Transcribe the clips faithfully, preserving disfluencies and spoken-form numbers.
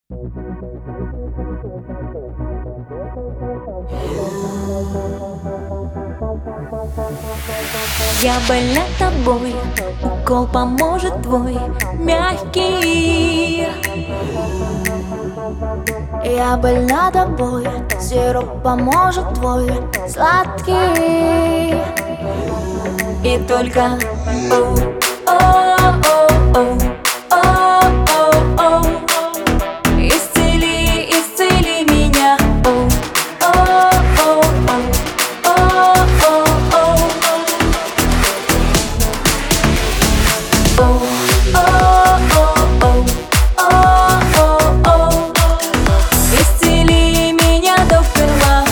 Я больна тобой, укол поможет твой мягкий. Я больна тобой, сироп поможет твой сладкий. И только оу, оу, оу, оу, оу, оу. Исцели, исцели меня. Оу, оу, оу, оу, оу, оу, оу. Исцели меня до крыла.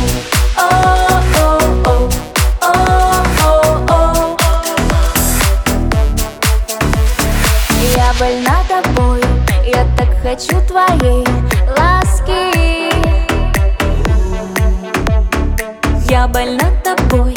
Я больна тобой, я так хочу твоей ласки. Я больна тобой,